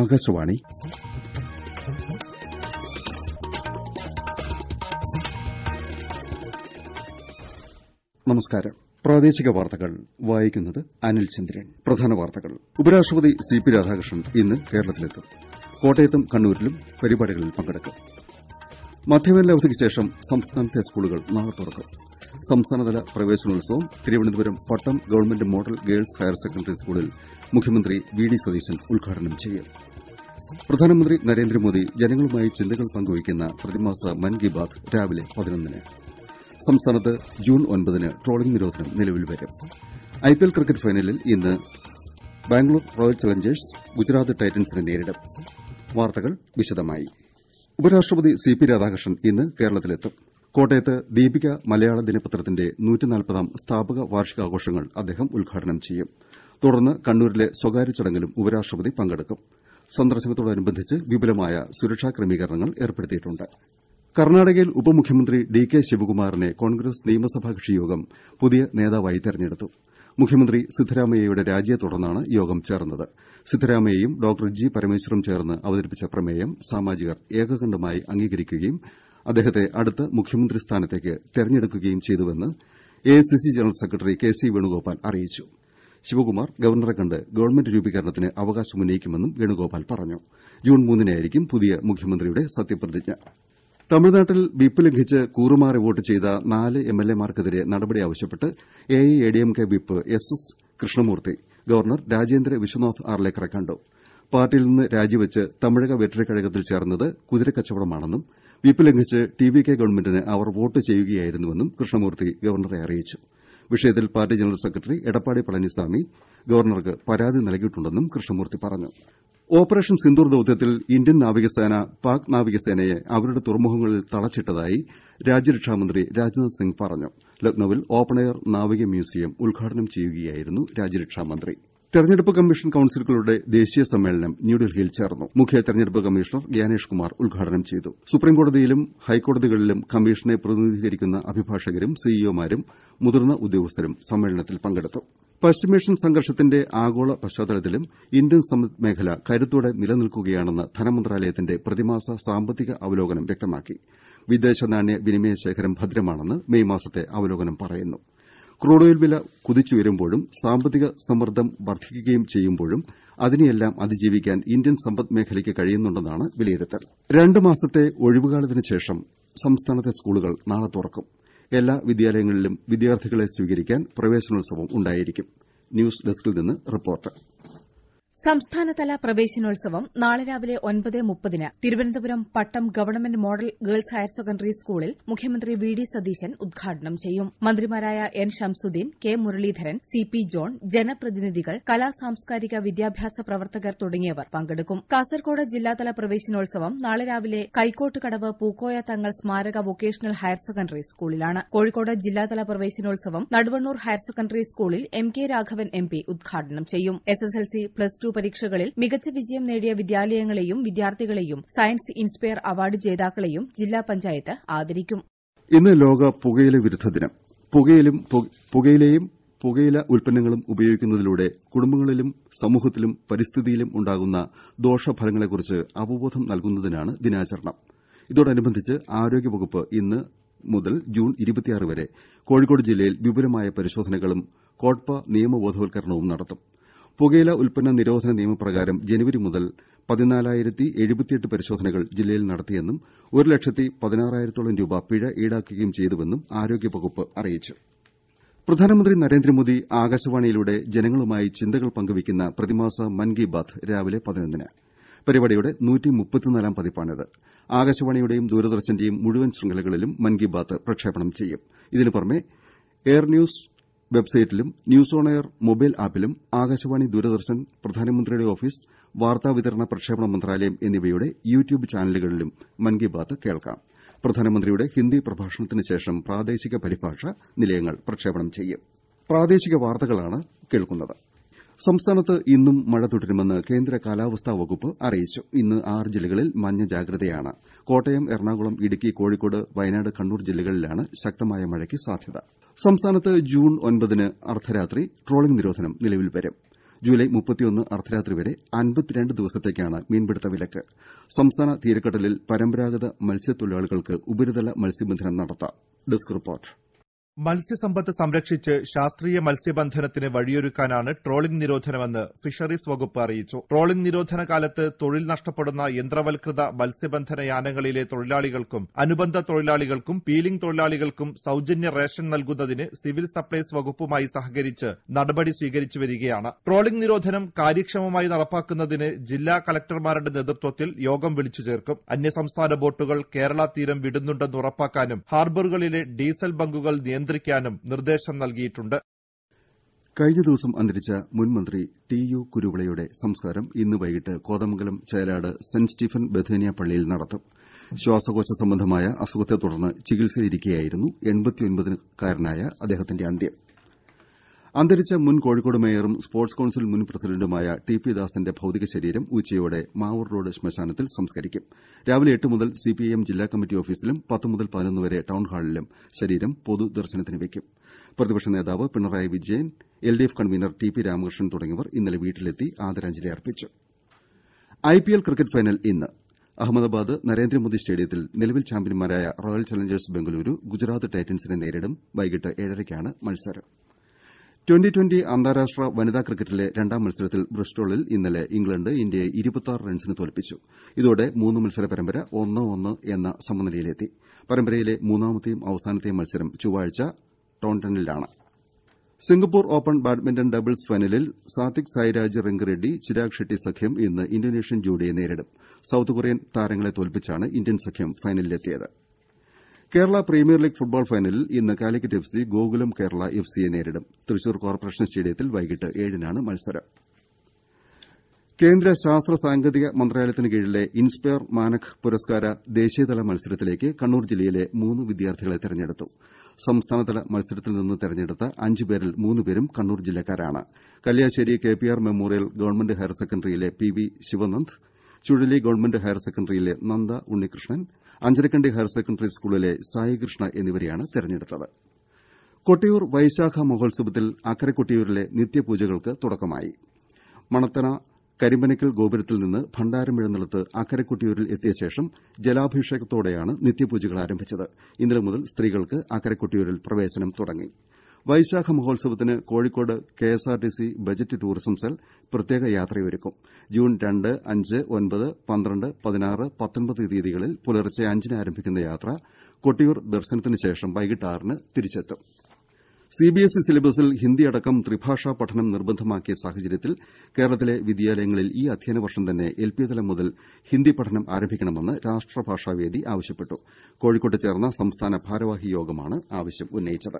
ആകാശവാണി. നമസ്കാരം. പ്രാദേശിക വാർത്തകൾ വായിക്കുന്നത് അനിൽ ചന്ദ്രൻ. പ്രധാന വാർത്തകൾ. ഉപരാഷ്ട്രപതി CP രാധാകൃഷ്ണൻ ഇന്ന് കേരളത്തിലെത്തും. കോട്ടയത്തും കണ്ണൂരിലും പരിപാടികളിൽ പങ്കെടുക്കും. മധ്യവേനൽ അവധിക്ക് ശേഷം സംസ്ഥാനത്തെ സ്കൂളുകൾ നാളെ തുറക്കും. സംസ്ഥാനതല പ്രവേശനോത്സവം Thiruvananthapuram Pattom government model girls higher secondary സ്കൂളിൽ മുഖ്യമന്ത്രി VD സതീശൻ ഉദ്ഘാടനം ചെയ്യും. പ്രധാനമന്ത്രി നരേന്ദ്രമോദി ജനങ്ങളുമായി ചിന്തകൾ പങ്കുവയ്ക്കുന്ന പ്രതിമാസ മൻ കി ബാത് രാവിലെ 11-ന്. സംസ്ഥാനത്ത് ജൂൺ 9-ന് ട്രോളിംഗ് നിരോധനം നിലവിൽ വരും. IPL ക്രിക്കറ്റ് ഫൈനലിൽ ഇന്ന് ബാംഗ്ലൂർ റോയൽ ചലഞ്ചേഴ്സ് ഗുജറാത്ത് ടൈറ്റൻസിനെ നേരിടും. വാർത്തകൾ വിശദമായി. ഉപരാഷ്ട്രപതി CP രാധാകൃഷ്ണൻ ഇന്ന് കേരളത്തിലെത്തും. കോട്ടയത്ത് ദീപിക മലയാള ദിനപത്രത്തിന്റെ 140ാം സ്ഥാപക വാർഷികാഘോഷങ്ങൾ അദ്ദേഹം ഉദ്ഘാടനം ചെയ്യും. തുടർന്ന് കണ്ണൂരിലെ സ്വകാര്യ ചടങ്ങിലും ഉപരാഷ്ട്രപതി പങ്കെടുക്കും. സന്ദർശനത്തോടനുബന്ധിച്ച് വിപുലമായ സുരക്ഷാ ക്രമീകരണങ്ങൾ ഏർപ്പെടുത്തിയിട്ടുണ്ട്. കർണാടകയിൽ ഉപമുഖ്യമന്ത്രി DK ശിവകുമാറിനെ കോൺഗ്രസ് നിയമസഭാ കക്ഷിയോഗം പുതിയ നേതാവായി തെരഞ്ഞെടുത്തു. മുഖ്യമന്ത്രി സിദ്ധരാമയ്യയുടെ രാജിയെ തുടർന്നാണ് യോഗം ചേർന്നത്. സിദ്ധരാമയ്യയും ഡോക്ടർ G പരമേശ്വറും ചേർന്ന് അവതരിപ്പിച്ച പ്രമേയം സാമാജികർ ഏകകണ്ഠമായി അംഗീകരിക്കുകയും അദ്ദേഹത്തെ അടുത്ത മുഖ്യമന്ത്രി സ്ഥാനത്തേക്ക് തെരഞ്ഞെടുക്കുകയും ചെയ്തുവെന്ന് AICC general secretary KC Venugopal അറിയിച്ചു. ശിവകുമാർ ഗവർണറെ കണ്ട് ഗവൺമെന്റ് രൂപീകരണത്തിന് അവകാശമുന്നയിക്കുമെന്നും വേണുഗോപാൽ പറഞ്ഞു. ജൂൺ 3-നായിരിക്കും പുതിയ മുഖ്യമന്ത്രിയുടെ സത്യപ്രതിജ്ഞ. തമിഴ്നാട്ടിൽ വിപ്പ് ലംഘിച്ച് കൂറുമാറി വോട്ട് ചെയ്ത 4 MLAമാർക്കെതിരെ നടപടി ആവശ്യപ്പെട്ട് AIADMK whip SS Krishnamurthy governor Rajendra Vishwanath ആർലേക്കറെ കണ്ടു. പാർട്ടിയിൽ നിന്ന് രാജിവെച്ച് തമിഴക വെറ്ററിക്കഴകത്തിൽ ചേർന്നത് കുതിരക്കച്ചവടമാണെന്നും വിപ്പ് ലംഘിച്ച് TVK ഗവൺമെന്റിന് അവർ വോട്ട് ചെയ്യുകയായിരുന്നുവെന്നും കൃഷ്ണമൂർത്തി ഗവർണറെ അറിയിച്ചു. വിഷയത്തിൽ party general secretary Edappadi Palaniswami ഗവർണർക്ക് പരാതി നൽകിയിട്ടുണ്ടെന്നും കൃഷ്ണമൂർത്തി പറഞ്ഞു. ഓപ്പറേഷൻ സിന്ദൂർ ദൌത്യത്തിൽ ഇന്ത്യൻ നാവികസേന പാക് നാവികസേനയെ അവരുടെ തുറമുഖങ്ങളിൽ തളച്ചിട്ടതായി രാജ്യരക്ഷാമന്ത്രി രാജ്നാഥ് സിംഗ് പറഞ്ഞു. ലക്നൌവിൽ ഓപ്പൺ എയർ നാവിക മ്യൂസിയം ഉദ്ഘാടനം ചെയ്യുകയായിരുന്നു രാജ്യരക്ഷാമന്ത്രി. തെരഞ്ഞെടുപ്പ് കമ്മീഷൻ കൌൺസിലുകളുടെ ദേശീയ സമ്മേളനം ന്യൂഡൽഹിയിൽ ചേർന്നു. മുഖ്യ തെരഞ്ഞെടുപ്പ് കമ്മീഷണർ ഗ്യാനേഷ് കുമാർ ഉദ്ഘാടനം ചെയ്തു. സുപ്രീംകോടതിയിലും ഹൈക്കോടതികളിലും കമ്മീഷനെ പ്രതിനിധീകരിക്കുന്ന അഭിഭാഷകരും സിഇഒമാരും മുതിർന്ന ഉദ്യോഗസ്ഥരും സമ്മേളനത്തിൽ പങ്കെടുത്തു. പശ്ചിമേഷ്യൻ സംഘർഷത്തിന്റെ ആഗോള പശ്ചാത്തലത്തിലും ഇന്ത്യൻ സമ്പദ് മേഖല കരുത്തോടെ നിലനിൽക്കുകയാണെന്ന് ധനമന്ത്രാലയത്തിന്റെ പ്രതിമാസ സാമ്പത്തിക അവലോകനം വ്യക്തമാക്കി. വിദേശ നാണ്യ വിനിമയ ശേഖരം ഭദ്രമാണെന്ന് മെയ് മാസത്തെ അവലോകനം പറയുന്നു. ക്രൂഡ് ഓയിൽ വില കുതിച്ചുയരുമ്പോഴും സാമ്പത്തിക സമ്മർദ്ദം വർദ്ധിക്കുകയും ചെയ്യുമ്പോഴും അതിനെയെല്ലാം അതിജീവിക്കാൻ ഇന്ത്യൻ സമ്പദ് മേഖലയ്ക്ക് കഴിയുന്നുണ്ടെന്നാണ് വിലയിരുത്തൽ. 2 മാസത്തെ ഒഴിവുകാലത്തിന് ശേഷം സംസ്ഥാനത്തെ സ്കൂളുകൾ നാളെ തുറക്കും. എല്ലാ വിദ്യാലയങ്ങളിലും വിദ്യാർത്ഥികളെ സ്വീകരിക്കാൻ പ്രവേശനോത്സവം ഉണ്ടായിരിക്കും. ന്യൂസ് ഡെസ്കിൽ നിന്ന് റിപ്പോർട്ട്. സംസ്ഥാനതല പ്രവേശനോത്സവം നാളെ രാവിലെ 9:30-ന് Thiruvananthapuram Pattom government model girls higher secondary സ്കൂളിൽ മുഖ്യമന്ത്രി VD സതീശൻ ഉദ്ഘാടനം ചെയ്യും. മന്ത്രിമാരായ N Shamsuddin, K Muraleedharan, CP John, ജനപ്രതിനിധികൾ, കലാ സാംസ്കാരിക വിദ്യാഭ്യാസ പ്രവർത്തകർ തുടങ്ങിയവർ പങ്കെടുക്കും. കാസർകോട് ജില്ലാതല പ്രവേശനോത്സവം നാളെ രാവിലെ കൈക്കോട്ടുകടവ് പൂക്കോയ തങ്ങൾ സ്മാരക വൊക്കേഷണൽ ഹയർ സെക്കൻഡറി സ്കൂളിലാണ്. കോഴിക്കോട് ജില്ലാതല പ്രവേശനോത്സവം നടുവണ്ണൂർ ഹയർ സെക്കൻഡറി സ്കൂളിൽ MK രാഘവൻ MP ഉദ്ഘാടനം ചെയ്യും. SSLC പ്ലസ് 2 പരീക്ഷകളിൽ മികച്ച വിജയം നേടിയ വിദ്യാലയങ്ങളെയും വിദ്യാർത്ഥികളെയും സയൻസ് ഇൻസ്പയർ അവാർഡ് ജേതാക്കളെയും ജില്ലാ പഞ്ചായത്ത് ആദരിക്കും. ഇന്ന് ലോക പുകയില വിരുദ്ധ ദിനം. പുകയിലയും പുകയില ഉൽപ്പന്നങ്ങളും ഉപയോഗിക്കുന്നതിലൂടെ കുടുംബങ്ങളിലും സമൂഹത്തിലും പരിസ്ഥിതിയിലും ഉണ്ടാകുന്ന ദോഷഫലങ്ങളെക്കുറിച്ച് അവബോധം നൽകുന്നതിനാണ് ദിനാചരണം. ഇതോടനുബന്ധിച്ച് ആരോഗ്യവകുപ്പ് ഇന്ന് മുതൽ ജൂൺ 26 വരെ കോഴിക്കോട് ജില്ലയിൽ വിപുലമായ പരിശോധനകളും കോട്ട്പ നിയമബോധവൽക്കരണവും നടത്തും. പുകയില ഉൽപ്പന്ന നിരോധന നിയമപ്രകാരം ജനുവരി മുതൽ 14,078 പരിശോധനകൾ ജില്ലയിൽ നടത്തിയെന്നും 1,16,000 രൂപ പിഴ ഈടാക്കുകയും ചെയ്തുവെന്നും ആരോഗ്യവകുപ്പ് അറിയിച്ചു. പ്രധാനമന്ത്രി നരേന്ദ്രമോദി ആകാശവാണിയിലൂടെ ജനങ്ങളുമായി ചിന്തകൾ പങ്കുവയ്ക്കുന്ന പ്രതിമാസ മൻ കി ബാത് രാവിലെ 11-ന്. പരിപാടിയുടെ 134-ാം പതിപ്പാണിത്. ആകാശവാണിയുടെയും ദൂരദർശന്റെയും മുഴുവൻ ശൃംഖലകളിലും മൻ കി ബാത് പ്രക്ഷേപണം ചെയ്യും. ഇതിനു പുറമെ എയർ ന്യൂസ് വെബ്സൈറ്റിലും ന്യൂസ് ഓൺ എയർ മൊബൈൽ ആപ്പിലും ആകാശവാണി, ദൂരദർശൻ, പ്രധാനമന്ത്രിയുടെ ഓഫീസ്, വാർത്താവിതരണ പ്രക്ഷേപണ മന്ത്രാലയം എന്നിവയുടെ യൂട്യൂബ് ചാനലുകളിലും മൻ കി ബാത് കേൾക്കാം. പ്രധാനമന്ത്രിയുടെ ഹിന്ദി പ്രഭാഷണത്തിന് ശേഷം പ്രാദേശിക പരിഭാഷ നിലയങ്ങൾ പ്രക്ഷേപണം ചെയ്യും. പ്രാദേശിക വാർത്തകളാണ് കേൾക്കുന്നത്. സംസ്ഥാനത്ത് ഇന്നും മഴ തുടരുമെന്ന് കേന്ദ്ര കാലാവസ്ഥാ വകുപ്പ് അറിയിച്ചു. ഇന്ന് 6 ജില്ലകളിൽ മഞ്ഞ ജാഗ്രതയാണ്. കോട്ടയം, എറണാകുളം, ഇടുക്കി, കോഴിക്കോട്, വയനാട്, കണ്ണൂർ ജില്ലകളിലാണ് ശക്തമായ മഴയ്ക്ക് സാധ്യത. സംസ്ഥാനത്ത് ജൂൺ 9-ന് അർദ്ധരാത്രി ട്രോളിംഗ് നിരോധനം നിലവിൽ വരും. ജൂലൈ 31 അർദ്ധരാത്രി വരെ 52 ദിവസത്തേക്കാണ് മീൻപിടുത്ത വിലക്ക്. സംസ്ഥാന തീരക്കടലിൽ പരമ്പരാഗത മത്സ്യത്തൊഴിലാളികൾക്ക് ഉപരിതല മത്സ്യബന്ധനം നടത്താം. Desk report. മത്സ്യസമ്പത്ത് സംരക്ഷിച്ച് ശാസ്ത്രീയ മത്സ്യബന്ധനത്തിന് വഴിയൊരുക്കാനാണ് ട്രോളിംഗ് നിരോധനമെന്ന് ഫിഷറീസ് വകുപ്പ് അറിയിച്ചു. ട്രോളിംഗ് നിരോധന കാലത്ത് തൊഴിൽ നഷ്ടപ്പെടുന്ന യന്ത്രവൽകൃത മത്സ്യബന്ധന യാനങ്ങളിലെ തൊഴിലാളികൾക്കും അനുബന്ധ തൊഴിലാളികൾക്കും പീലിംഗ് തൊഴിലാളികൾക്കും സൌജന്യ റേഷൻ നൽകുന്നതിന് സിവിൽ സപ്ലൈസ് വകുപ്പുമായി സഹകരിച്ച് നടപടി സ്വീകരിച്ചു വരികയാണ്. ട്രോളിംഗ് നിരോധനം കാര്യക്ഷമമായി നടപ്പാക്കുന്നതിന് ജില്ലാ കളക്ടർമാരുടെ നേതൃത്വത്തിൽ യോഗം വിളിച്ചു ചേർക്കും. അന്യസംസ്ഥാന ബോട്ടുകൾ കേരള തീരം വിടുന്നുണ്ടെന്ന് ഉറപ്പാക്കാനും ഹാർബറുകളിലെ ഡീസൽ ബങ്കുകൾ നിയന്ത്രിക്കാനും നിർദ്ദേശം നൽകിയിട്ടുണ്ട്. കഴിഞ്ഞ ദിവസം അന്തരിച്ച മുൻ മന്ത്രി ടി.യു. കുരുവിളയുടെ സംസ്കാരം ഇന്ന് വൈകിട്ട് Kothamangalam Chelad saint Stephen Bethania പള്ളിയിൽ നടത്തും. ശ്വാസകോശ സംബന്ധമായ അസുഖത്തെ തുടർന്ന് ചികിത്സയിലിരിക്കെയായിരുന്നു 89-കാരനായ അദ്ദേഹത്തിന്റെ അന്ത്യം. അന്തരിച്ച മുൻ കോഴിക്കോട് മേയറും സ്പോർട്സ് കൌൺസിൽ മുൻ പ്രസിഡന്റുമായ ടി.പി. ദാസന്റെ ഭൌതിക ശരീരം ഉച്ചയോടെ മാവൂർ റോഡ് ശ്മശാനത്തിൽ സംസ്കരിക്കും. രാവിലെ 8 മുതൽ സിപിഐഎം ജില്ലാ കമ്മിറ്റി ഓഫീസിലും 10 മുതൽ 11 വരെ ടൌൺഹാളിലും ശരീരം പൊതുദർശനത്തിന് വയ്ക്കും. പ്രതിപക്ഷ നേതാവ് പിണറായി വിജയൻ, എൽഡിഎഫ് കൺവീനർ ടി.പി. രാമകൃഷ്ണൻ തുടങ്ങിയവർ ഇന്നലെ വീട്ടിലെത്തി ആദരാഞ്ജലി അർപ്പിച്ചു. ഐപിഎൽ ക്രിക്കറ്റ് ഫൈനൽ ഇന്ന് അഹമ്മദാബാദ് നരേന്ദ്രമോദി സ്റ്റേഡിയത്തിൽ നിലവിൽ ചാമ്പ്യന്മാരായ റോയൽ ചലഞ്ചേഴ്സ് ബംഗളൂരു ഗുജറാത്ത് ടൈറ്റൻസിനെ നേരിടും. വൈകിട്ട് 7:30-ക്കാണ് മത്സരം. ട്വന്റി അന്താരാഷ്ട്ര വനിതാ ക്രിക്കറ്റിലെ രണ്ടാം മത്സരത്തിൽ ബ്രിസ്റ്റോളിൽ ഇന്നലെ ഇംഗ്ലണ്ട് ഇന്ത്യയെ 26 റൺസിന് തോൽപ്പിച്ചു. ഇതോടെ 3 മത്സര പരമ്പര 1-1 എന്ന സമനിലയിലെത്തി. പരമ്പരയിലെ മൂന്നാമത്തെയും അവസാനത്തെയും മത്സരം ചൊവ്വാഴ്ച ടോണ്ടണിലാണ്. സിംഗപ്പൂർ ഓപ്പൺ ബാഡ്മിന്റൺ ഡബിൾസ് ഫൈനലിൽ സാത്വിക് സായിരാജ് റെങ്കിറെഡ്ഡി ചിരാഗ് ഷെട്ടി സഖ്യം ഇന്ന് ഇന്തോനേഷ്യൻ ജോഡിയെ നേരിടും. സൌത്ത് കൊറിയൻ താരങ്ങളെ തോൽപ്പിച്ചാണ് ഇന്ത്യൻ സഖ്യം ഫൈനലിലെത്തിയത്. കേരള പ്രീമിയർ ലീഗ് ഫുട്ബോൾ ഫൈനലിൽ ഇന്ന് കാലിക്കറ്റ് എഫ്സി ഗോകുലം കേരള എഫ്സിയെ നേരിടും. തൃശൂർ കോർപ്പറേഷൻ സ്റ്റേഡിയത്തിൽ വൈകിട്ട് 7-നാണ് മത്സരം. കേന്ദ്ര ശാസ്ത്ര സാങ്കേതിക മന്ത്രാലയത്തിന് കീഴിലെ ഇൻസ്പയർ മാനക് പുരസ്കാര ദേശീയതല മത്സരത്തിലേക്ക് കണ്ണൂർ ജില്ലയിലെ 3 വിദ്യാർത്ഥികളെ തെരഞ്ഞെടുത്തു. സംസ്ഥാനതല മത്സരത്തിൽ നിന്ന് തെരഞ്ഞെടുത്ത 5 പേരിൽ 3 പേരും കണ്ണൂർ ജില്ലക്കാരാണ്. Kalliasseri KPR memorial government higher സെക്കൻഡറിയിലെ പി.വി. ശിവനന്ദ്, ചുഴലി ഗവൺമെന്റ് ഹയർ സെക്കൻഡറിയിലെ നന്ദ ഉണ്ണികൃഷ്ണൻ, അഞ്ചരക്കണ്ടി ഹയർ സെക്കൻഡറി സ്കൂളിലെ സായികൃഷ്ണ എന്നിവരെയാണ് തെരഞ്ഞെടുത്തത്. കൊട്ടിയൂർ വൈശാഖ മഹോത്സവത്തിൽ അക്കരെ കൊട്ടിയൂരിലെ നിത്യപൂജകൾക്ക് തുടക്കമായി. മണത്തണ കരിമ്പനക്കൽ ഗോപുരത്തിൽ നിന്ന് ഭണ്ഡാരമെഴുന്നള്ളത്ത് അക്കരെ കൊട്ടിയൂരിൽ എത്തിയ ശേഷം ജലാഭിഷേകത്തോടെയാണ് നിത്യപൂജകൾ ആരംഭിച്ചത്. ഇന്നലെ മുതൽ സ്ത്രീകൾക്ക് അക്കരെ കൊട്ടിയൂരിൽ പ്രവേശനം തുടങ്ങി. വൈശാഖ മഹോത്സവത്തിന് Kozhikode KSRTC budget tourism cell പ്രത്യേക യാത്രയൊരുക്കും. ജൂൺ 2, 5, 9, 12, 16, 19 തീയതികളിൽ പുലർച്ചെ 5-ന് ആരംഭിക്കുന്ന യാത്ര കൊട്ടിയൂർ ദർശനത്തിന് ശേഷം വൈകിട്ട് 6-ന് തിരിച്ചെത്തും. സിബിഎസ്ഇ സിലബസിൽ ഹിന്ദി അടക്കം ത്രിഭാഷാ പഠനം നിർബന്ധമാക്കിയ സാഹചര്യത്തിൽ കേരളത്തിലെ വിദ്യാലയങ്ങളിൽ ഈ അധ്യയന വർഷം തന്നെ എൽപി തലം മുതൽ ഹിന്ദി പഠനം ആരംഭിക്കണമെന്ന് രാഷ്ട്രഭാഷാവേദി ആവശ്യപ്പെട്ടു. കോഴിക്കോട്ട് ചേർന്ന സംസ്ഥാന ഭാരവാഹി യോഗമാണ് ആവശ്യം ഉന്നയിച്ചത്.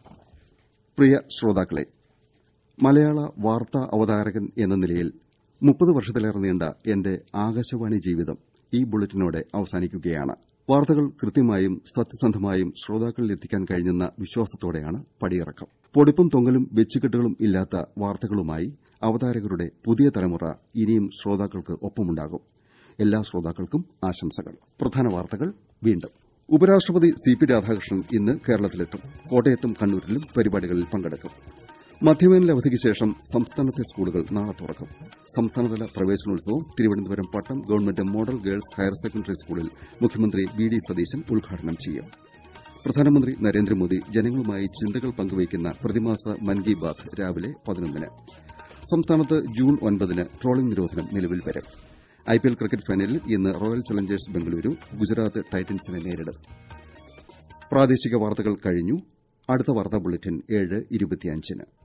പ്രിയ ശ്രോതാക്കളെ, മലയാള വാർത്താ അവതാരകൻ എന്ന നിലയിൽ 30 വർഷത്തിലേറെ നീണ്ട എന്റെ ആകാശവാണി ജീവിതം ഈ ബുള്ളറ്റിനോടെ അവസാനിക്കുകയാണ്. വാർത്തകൾ കൃത്യമായും സത്യസന്ധമായും ശ്രോതാക്കളിൽ എത്തിക്കാൻ കഴിഞ്ഞെന്ന വിശ്വാസത്തോടെയാണ് പടിയിറക്കം. പൊടിപ്പും തൊങ്ങലും വെച്ചുകെട്ടുകളും ഇല്ലാത്ത വാർത്തകളുമായി അവതാരകരുടെ പുതിയ തലമുറ ഇനിയും ശ്രോതാക്കൾക്ക് ഒപ്പമുണ്ടാകും. എല്ലാ ശ്രോതാക്കൾക്കും ആശംസകൾ. പ്രധാന വാർത്തകൾ വീണ്ടും. ഉപരാഷ്ട്രപതി സി.പി. രാധാകൃഷ്ണൻ ഇന്ന് കേരളത്തിലെത്തും. കോട്ടയത്തും കണ്ണൂരിലും പരിപാടികളിൽ പങ്കെടുക്കും. മധ്യവേനൽ അവധിക്ക് ശേഷം സംസ്ഥാനത്തെ സ്കൂളുകൾ നാളെ തുറക്കും. സംസ്ഥാനതല പ്രവേശനോത്സവം Thiruvananthapuram Pattom government model girls higher secondary സ്കൂളിൽ മുഖ്യമന്ത്രി വി.ഡി. സതീശൻ ഉദ്ഘാടനം ചെയ്യും. പ്രധാനമന്ത്രി നരേന്ദ്രമോദി ജനങ്ങളുമായി ചിന്തകൾ പങ്കുവയ്ക്കുന്ന പ്രതിമാസ മൻ കി ബാത് രാവിലെ 11-ന്. സംസ്ഥാനത്ത് ജൂൺ 9-ന് ട്രോളിംഗ് നിരോധനം നിലവിൽ വരും. ഐപിഎൽ ക്രിക്കറ്റ് ഫൈനലിൽ ഇന്ന് റോയൽ ചലഞ്ചേഴ്സ് ബംഗളൂരു ഗുജറാത്ത് ടൈറ്റൻസിനെ നേരിടും. പ്രാദേശിക വാർത്തകൾ കഴിഞ്ഞു. അടുത്ത വാർത്താ ബുള്ളറ്റിൻ 7:25-ന്.